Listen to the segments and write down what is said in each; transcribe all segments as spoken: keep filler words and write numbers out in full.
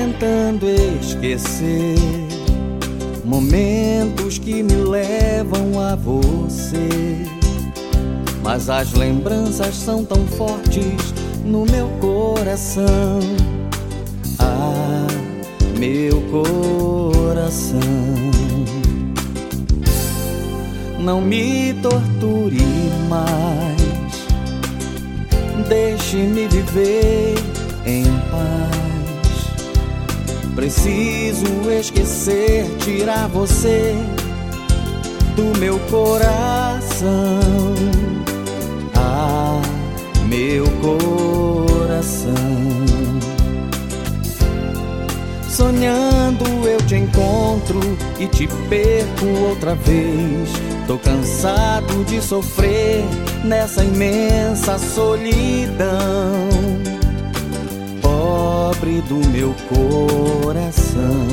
tentando esquecer momentos que me levam a você, mas as lembranças são tão fortes no meu coração. Ah, meu coração, não me torture mais, deixe-me viver em paz. Preciso esquecer, tirar você do meu coração. Ah, meu coração, sonhando eu te encontro e te perco outra vez. Tô cansado de sofrer nessa imensa solidão. Pobre do meu coração,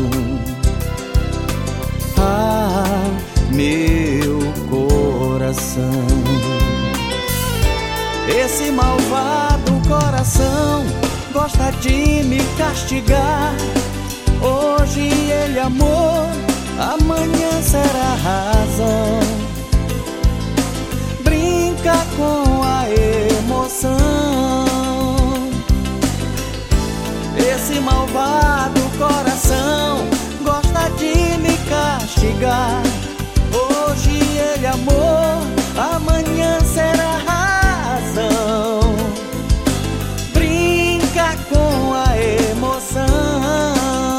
ah, meu coração. Esse malvado coração gosta de me castigar. Hoje ele é amor, amanhã será razão. Brinca com a emoção. Esse malvado coração gosta de me castigar. Hoje ele é amor, amanhã será razão. Brinca com a emoção.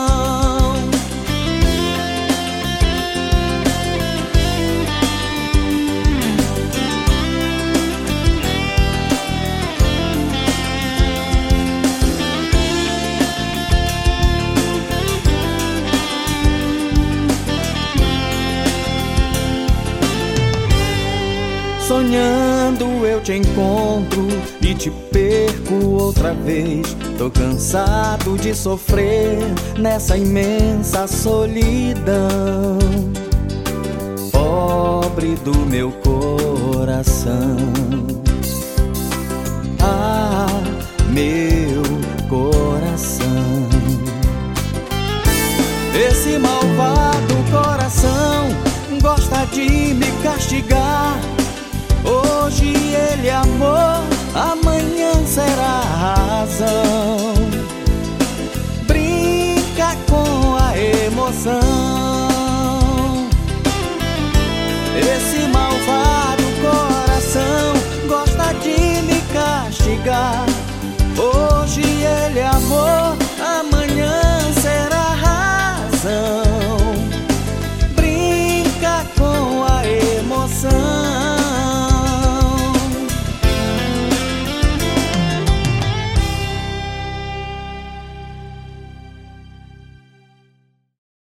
Sonhando eu te encontro e te perco outra vez. Tô cansado de sofrer nessa imensa solidão. Pobre do meu coração, ah, meu coração. Esse malvado coração gosta de me castigar. Hoje ele é amor, amanhã será razão. Brinca com a emoção.